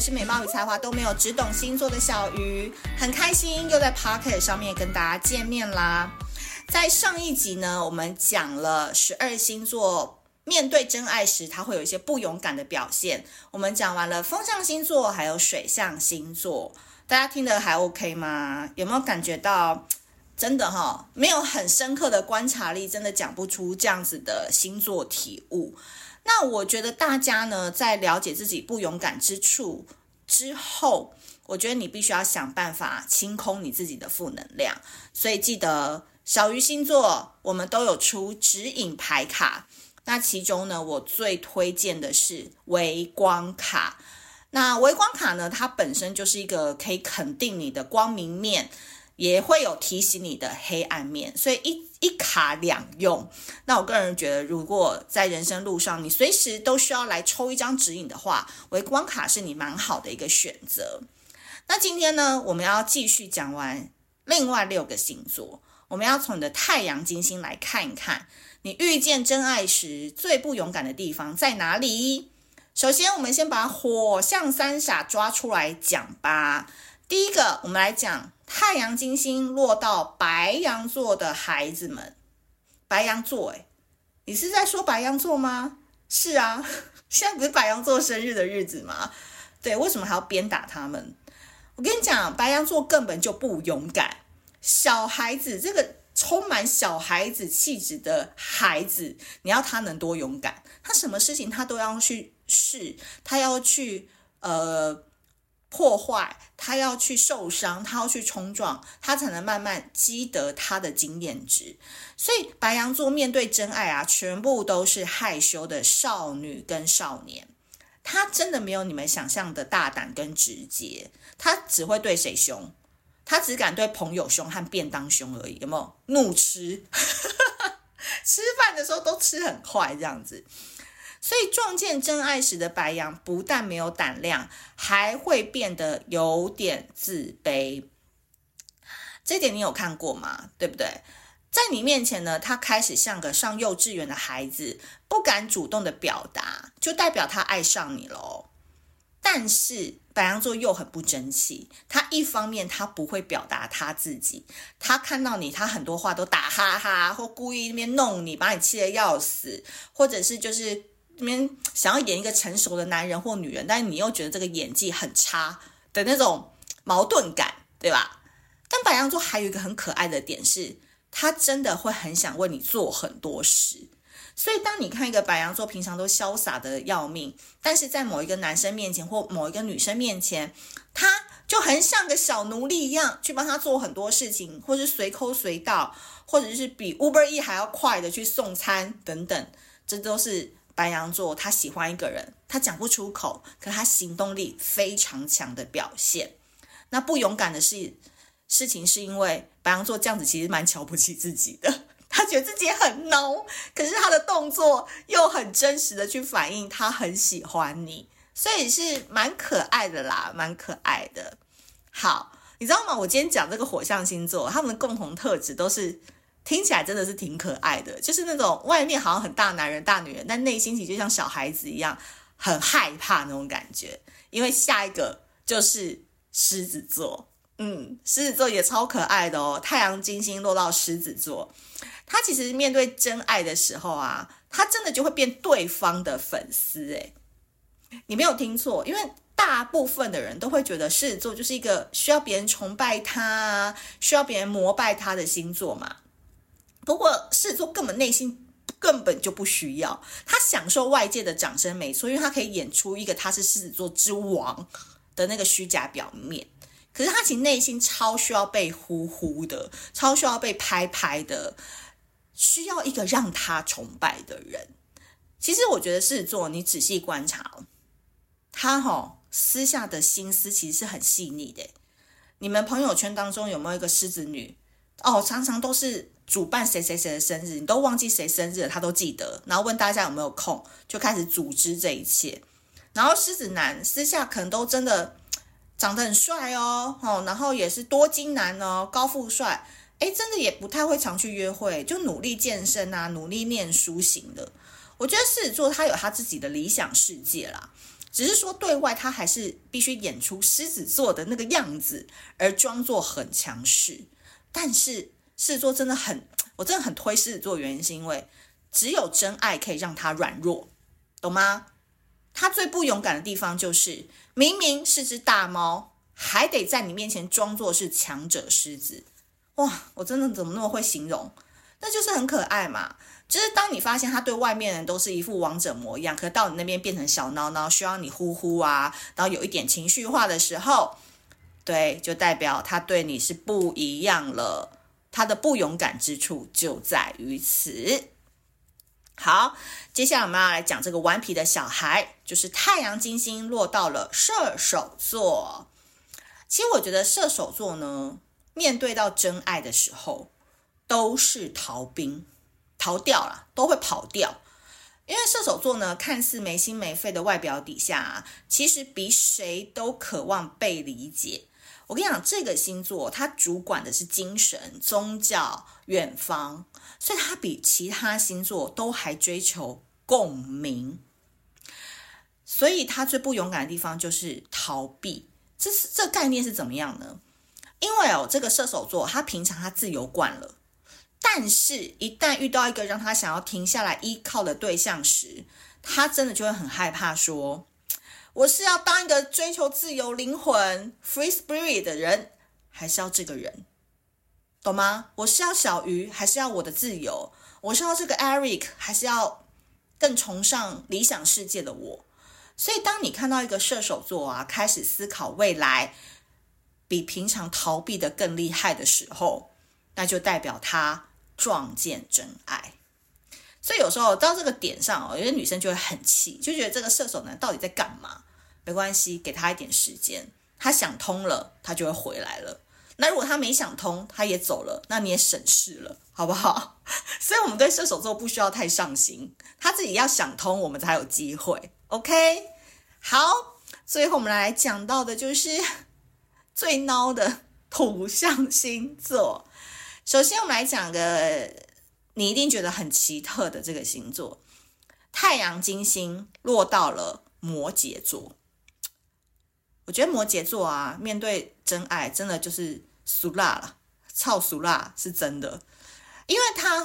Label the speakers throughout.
Speaker 1: 是美貌与才华都没有，只懂星座的小鱼，很开心又在 Podcast 上面跟大家见面啦。在上一集呢，我们讲了12星座面对真爱时，他会有一些不勇敢的表现。我们讲完了风象星座，还有水象星座，大家听得还 OK 吗？有没有感觉到真的没有很深刻的观察力，真的讲不出这样子的星座体悟？那我觉得大家呢，在了解自己不勇敢之处之后，我觉得你必须要想办法清空你自己的负能量。所以记得小鱼星座我们都有出指引牌卡，那其中呢，我最推荐的是微光卡。那微光卡呢，它本身就是一个可以肯定你的光明面，也会有提醒你的黑暗面，所以一卡两用。那我个人觉得，如果在人生路上你随时都需要来抽一张指引的话，微光卡是你蛮好的一个选择。那今天呢，我们要继续讲完另外6个星座，我们要从你的太阳金星来看一看，你遇见真爱时最不勇敢的地方在哪里。首先我们先把火象三傻抓出来讲吧。第一个，我们来讲太阳金星落到白羊座的孩子们。白羊座你是在说白羊座吗？是啊，现在不是白羊座生日的日子吗？对，为什么还要鞭打他们？我跟你讲，白羊座根本就不勇敢。小孩子，这个充满小孩子气质的孩子，你要他能多勇敢？他什么事情他都要去试，他要去破坏，他要去受伤，他要去冲撞，他才能慢慢积得他的经验值。所以白羊座面对真爱啊，全部都是害羞的少女跟少年。他真的没有你们想象的大胆跟直接，他只会对谁凶？他只敢对朋友凶和便当凶而已，有没有？怒吃吃饭的时候都吃很快这样子。所以撞见真爱时的白羊不但没有胆量，还会变得有点自卑。这点你有看过吗？对不对？在你面前呢，他开始像个上幼稚园的孩子，不敢主动的表达，就代表他爱上你咯。但是白羊座又很不争气，他一方面他不会表达他自己，他看到你，他很多话都打哈哈，或故意那边弄你，把你气得要死，或者是就是那边想要演一个成熟的男人或女人，但是你又觉得这个演技很差的那种矛盾感，对吧？但白羊座还有一个很可爱的点是，他真的会很想为你做很多事。所以当你看一个白羊座平常都潇洒的要命，但是在某一个男生面前或某一个女生面前，他就很像个小奴隶一样去帮他做很多事情，或是随口随到，或者是比 Uber Eats 还要快的去送餐等等，这都是白羊座他喜欢一个人，他讲不出口，可他行动力非常强的表现。那不勇敢的事情是因为白羊座这样子其实蛮瞧不起自己的，他觉得自己很孬，可是他的动作又很真实的去反映他很喜欢你，所以是蛮可爱的啦，蛮可爱的。好，你知道吗？我今天讲这个火象星座，他们的共同特质都是听起来真的是挺可爱的，就是那种外面好像很大男人大女人，但内心其实就像小孩子一样很害怕那种感觉。因为下一个就是狮子座。狮子座也超可爱的哦，太阳金星落到狮子座，他其实面对真爱的时候啊，他真的就会变对方的粉丝。你没有听错，因为大部分的人都会觉得狮子座就是一个需要别人崇拜他，需要别人膜拜他的星座嘛。不过狮子座内心根本就不需要，他享受外界的掌声没错，因为他可以演出一个他是狮子座之王的那个虚假表面。可是他其实内心超需要被呼呼的，超需要被拍拍的，需要一个让他崇拜的人。其实我觉得狮子座你仔细观察他私下的心思其实是很细腻的。你们朋友圈当中有没有一个狮子女常常都是主办谁谁谁的生日，你都忘记谁生日了他都记得，然后问大家有没有空，就开始组织这一切。然后狮子男私下可能都真的长得很帅然后也是多金男高富帅，真的也不太会常去约会，就努力健身啊，努力念书型的。我觉得狮子座他有他自己的理想世界啦， 只是说对外他还是必须演出狮子座的那个样子，而装作很强势。但是狮子座真的我真的很推狮子座，原因是因为只有真爱可以让他软弱，懂吗？他最不勇敢的地方就是明明是只大猫，还得在你面前装作是强者狮子。哇，我真的怎么那么会形容？那就是很可爱嘛。就是当你发现他对外面人都是一副王者模样，可到你那边变成小孬孬，需要你呼呼啊，然后有一点情绪化的时候，对，就代表他对你是不一样了。他的不勇敢之处就在于此。好，接下来我们要来讲这个顽皮的小孩，就是太阳金星落到了射手座。其实我觉得射手座呢，面对到真爱的时候都是逃兵，逃掉了，都会跑掉。因为射手座呢，看似没心没肺的外表底下其实比谁都渴望被理解。我跟你讲，这个星座它主管的是精神、宗教、远方，所以它比其他星座都还追求共鸣。所以它最不勇敢的地方就是逃避。这概念是怎么样呢？因为这个射手座他平常他自由惯了，但是一旦遇到一个让他想要停下来依靠的对象时，他真的就会很害怕说，我是要当一个追求自由灵魂 free spirit 的人，还是要这个人，懂吗？我是要小鱼，还是要我的自由？我是要这个 Eric， 还是要更崇尚理想世界的我？所以当你看到一个射手座开始思考未来，比平常逃避的更厉害的时候，那就代表他撞见真爱。所以有时候到这个点上有些女生就会很气，就觉得这个射手男到底在干嘛？没关系，给他一点时间，他想通了，他就会回来了。那如果他没想通，他也走了，那你也省事了，好不好？所以我们对射手座不需要太上心，他自己要想通，我们才有机会。OK， 好，最后我们来讲到的就是最孬的土象星座。首先我们来讲个你一定觉得很奇特的这个星座，太阳金星落到了摩羯座。我觉得摩羯座面对真爱真的就是俗辣了，超俗辣是真的。因为他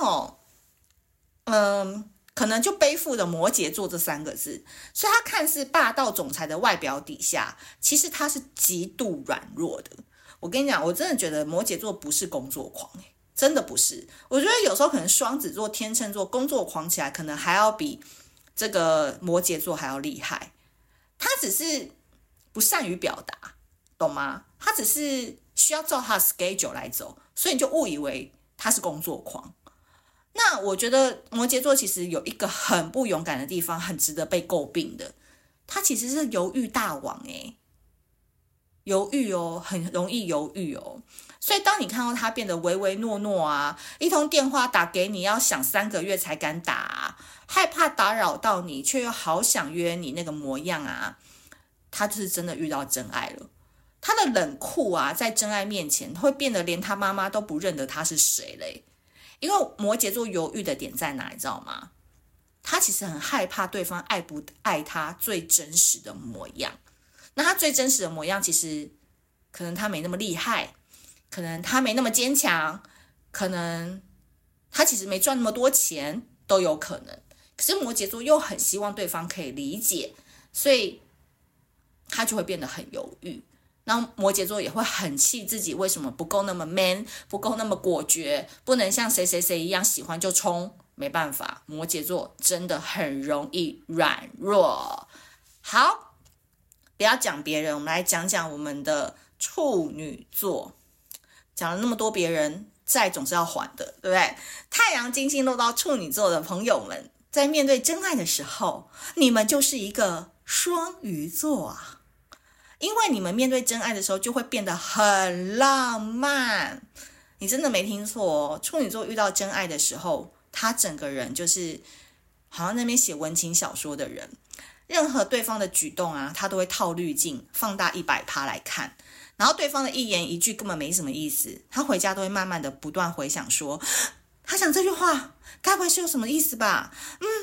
Speaker 1: 可能就背负了摩羯座这3个字，所以他看似霸道总裁的外表底下，其实他是极度软弱的。我跟你讲，我真的觉得摩羯座不是工作狂，真的不是。我觉得有时候可能双子座、天秤座工作狂起来，可能还要比这个摩羯座还要厉害。他只是不善于表达，懂吗？他只是需要照他的 schedule 来走，所以你就误以为他是工作狂。那我觉得摩羯座其实有一个很不勇敢的地方，很值得被诟病的，他其实是犹豫大王犹豫很容易犹豫所以当你看到他变得唯唯诺诺一通电话打给你要想3个月才敢打害怕打扰到你，却又好想约你那个模样他就是真的遇到真爱了。他的冷酷在真爱面前会变得连他妈妈都不认得他是谁嘞。因为摩羯座犹豫的点在哪，你知道吗？他其实很害怕对方爱不爱他最真实的模样。那他最真实的模样，其实可能他没那么厉害，可能他没那么坚强，可能他其实没赚那么多钱，都有可能。可是摩羯座又很希望对方可以理解，所以他就会变得很犹豫。然后摩羯座也会很气自己为什么不够那么 man， 不够那么果决，不能像谁谁谁一样喜欢就冲。没办法，摩羯座真的很容易软弱。好，不要讲别人，我们来讲讲我们的处女座。讲了那么多别人，债总是要还的，对不对？太阳金星落到处女座的朋友们，在面对真爱的时候，你们就是一个双鱼座因为你们面对真爱的时候就会变得很浪漫。你真的没听错处女座遇到真爱的时候，他整个人就是好像那边写文情小说的人，任何对方的举动他都会套滤镜放大100%来看，然后对方的一言一句根本没什么意思，他回家都会慢慢的不断回想说，他讲这句话该不会是有什么意思吧？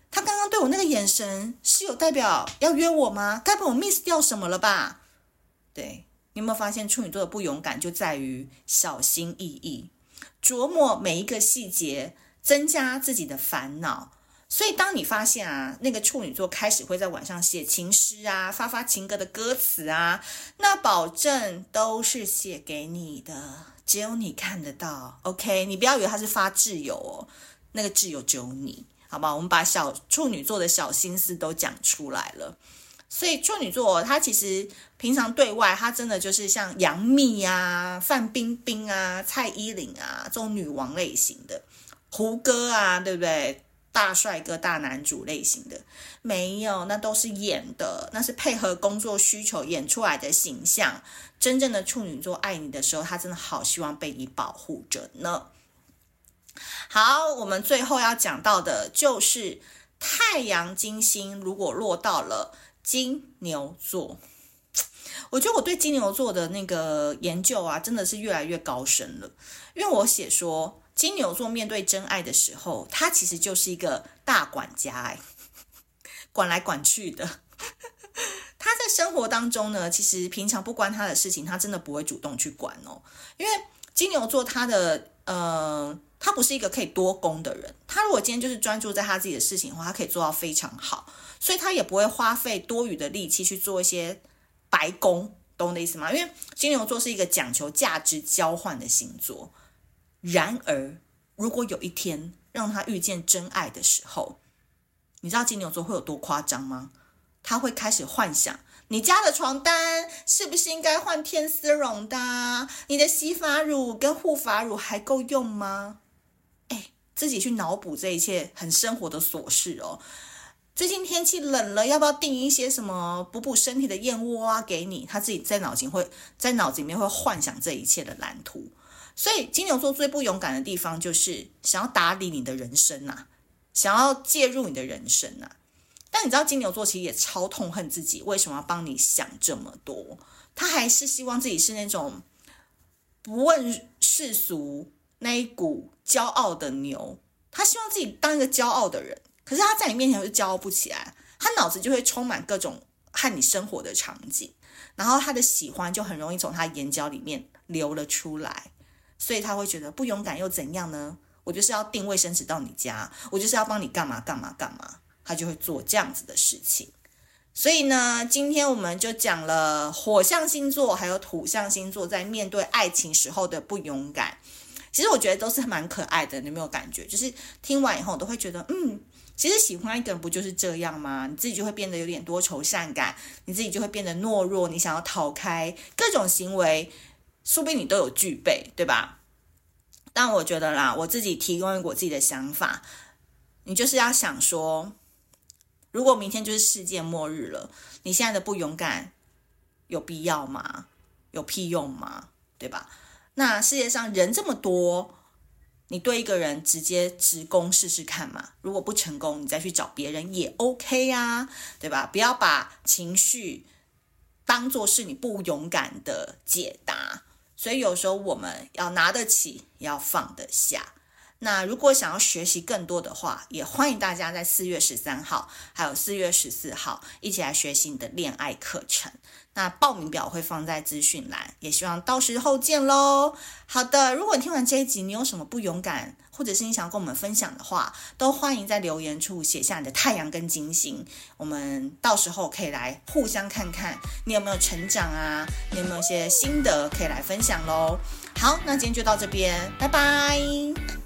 Speaker 1: 他刚刚对我那个眼神是有代表要约我吗？该不会我 miss 掉什么了吧？对，你有没有发现处女座的不勇敢就在于小心翼翼，琢磨每一个细节，增加自己的烦恼。所以当你发现那个处女座开始会在晚上写情诗发情歌的歌词那保证都是写给你的，只有你看得到。 OK， 你不要以为他是发挚友那个挚友只有你，好吧？我们把小处女座的小心思都讲出来了。所以处女座他其实平常对外他真的就是像杨幂范冰冰蔡依林这种女王类型的，胡歌对不对？大帅哥大男主类型的，没有，那都是演的，那是配合工作需求演出来的形象。真正的处女座爱你的时候，他真的好希望被你保护着呢。好，我们最后要讲到的就是太阳金星如果落到了金牛座，我觉得我对金牛座的那个研究真的是越来越高深了。因为我写说金牛座面对真爱的时候，他其实就是一个大管家管来管去的。他在生活当中呢，其实平常不关他的事情，他真的不会主动去管因为金牛座他不是一个可以多工的人，他如果今天就是专注在他自己的事情的话，他可以做到非常好，所以他也不会花费多余的力气去做一些白工，懂我的意思吗？因为金牛座是一个讲求价值交换的星座。然而如果有一天让他遇见真爱的时候，你知道金牛座会有多夸张吗？他会开始幻想你家的床单是不是应该换天丝绒的，你的洗发乳跟护发乳还够用吗？自己去脑补这一切很生活的琐事最近天气冷了，要不要订一些什么补补身体的燕窝给你？他自己在脑子里面会幻想这一切的蓝图。所以金牛座最不勇敢的地方就是想要打理你的人生想要介入你的人生但你知道金牛座其实也超痛恨自己为什么要帮你想这么多，他还是希望自己是那种不问世俗那一股骄傲的牛，他希望自己当一个骄傲的人，可是他在你面前就骄傲不起来，他脑子就会充满各种和你生活的场景，然后他的喜欢就很容易从他眼角里面流了出来，所以他会觉得不勇敢又怎样呢？我就是要订卫生纸到你家，我就是要帮你干嘛干嘛干嘛，他就会做这样子的事情。所以呢，今天我们就讲了火象星座还有土象星座在面对爱情时候的不勇敢。其实我觉得都是蛮可爱的，你有没有感觉？就是听完以后都会觉得，其实喜欢一个人不就是这样吗？你自己就会变得有点多愁善感，你自己就会变得懦弱，你想要逃开，各种行为说不定你都有具备，对吧？但我觉得啦，我自己提供我自己的想法，你就是要想说，如果明天就是世界末日了，你现在的不勇敢有必要吗？有屁用吗？对吧？那世界上人这么多，你对一个人直接直攻试试看嘛，如果不成功，你再去找别人也 OK 对吧？不要把情绪当作是你不勇敢的解答。所以有时候我们要拿得起，也要放得下。那如果想要学习更多的话，也欢迎大家在4月13号还有4月14号一起来学习你的恋爱课程。那报名表会放在资讯栏，也希望到时候见咯。好的，如果你听完这一集你有什么不勇敢，或者是你想要跟我们分享的话，都欢迎在留言处写下你的太阳跟金星，我们到时候可以来互相看看你有没有成长你有没有一些心得可以来分享咯。好，那今天就到这边，拜拜。